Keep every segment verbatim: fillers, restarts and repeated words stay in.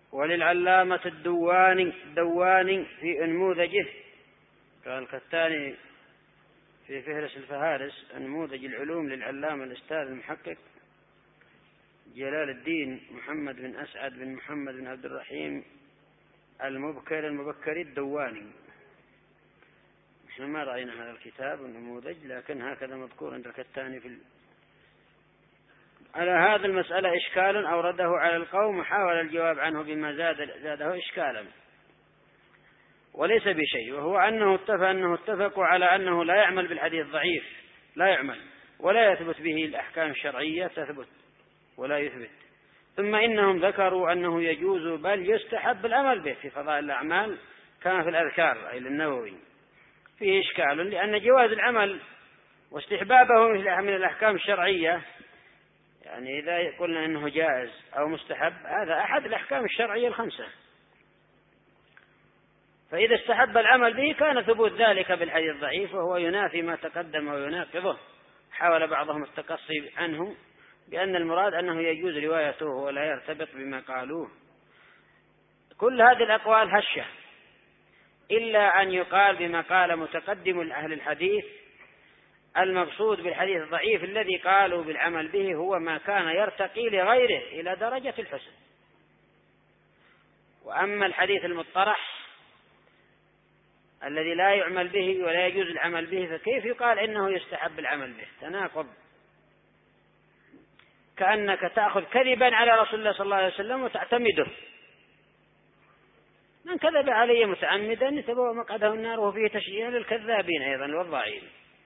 وللعلامة الدواني الدواني في أنموذجه، قال كالتالي في فهرس الفهارس: أنموذج العلوم للعلامة الأستاذ المحقق جلال الدين محمد بن أسعد بن محمد بن عبد الرحيم المبكر المبكري الدواني. احنا ما رأينا هذا الكتاب النموذج، لكن هكذا مذكور عند الكتاني في ال... على هذا المسألة إشكال أورده على القوم وحاول الجواب عنه بما زاد زاده إشكالا وليس بشيء، وهو أنه اتفق أنه اتفقوا على أنه لا يعمل بالحديث ضعيف، لا يعمل ولا يثبت به الأحكام الشرعية تثبت ولا يثبت. ثم إنهم ذكروا أنه يجوز بل يستحب العمل به في فضائل الأعمال كما في الأذكار أي للنووي. فيه إشكال لأن جواز العمل واستحبابه من الأحكام الشرعية، يعني إذا قلنا أنه جائز أو مستحب هذا أحد الأحكام الشرعية الخمسة، فإذا استحب العمل به كان ثبوت ذلك بالحديث الضعيف وهو ينافي ما تقدم ويناقضه. حاول بعضهم التقصي عنه بأن المراد أنه يجوز روايته ولا يرتبط بما قالوه. كل هذه الأقوال هشة، إلا أن يقال بما قال متقدم أهل الحديث: المقصود بالحديث الضعيف الذي قالوا بالعمل به هو ما كان يرتقي لغيره إلى درجة الحسن. وأما الحديث المطرح الذي لا يعمل به ولا يجوز العمل به فكيف يقال إنه يستحب العمل به؟ تناقض، كأنك تأخذ كذبا على رسول الله صلى الله عليه وسلم وتعتمده. من كذب علي متعمدا يتبوأ مقعده النار، وفيه تشجيع للكذابين أيضا والضاعين.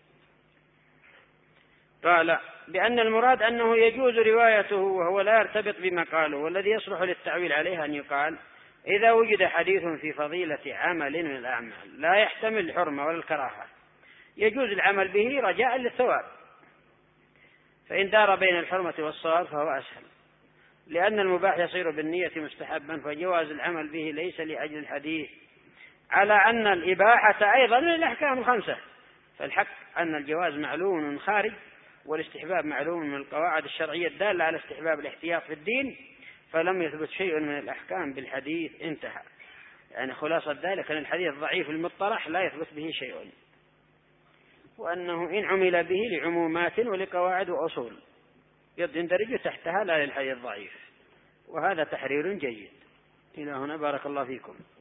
قال بأن المراد أنه يجوز روايته وهو لا يرتبط بما قاله، والذي يصلح للتعويل عليه أن يقال: إذا وجد حديث في فضيلة عمل من الأعمال لا يحتمل الحرمة ولا الكراهة يجوز العمل به رجاء للثواب، فإن دار بين الحرمة والصواب فهو أسهل، لأن المباح يصير بالنية مستحبا، فجواز العمل به ليس لأجل الحديث على أن الإباحة أيضا من الأحكام الخمسة. فالحق أن الجواز معلوم خارج، والاستحباب معلوم من القواعد الشرعية الدالة على استحباب الاحتياط في الدين، فلم يثبت شيء من الأحكام بالحديث. انتهى. يعني خلاصة ذلك أن الحديث الضعيف المطرح لا يثبت به شيء، وأنه إن عمل به لعمومات ولقواعد وأصول يندرج تحتها لا للحديث الضعيف، وهذا تحرير جيد. إلى هنا بارك الله فيكم.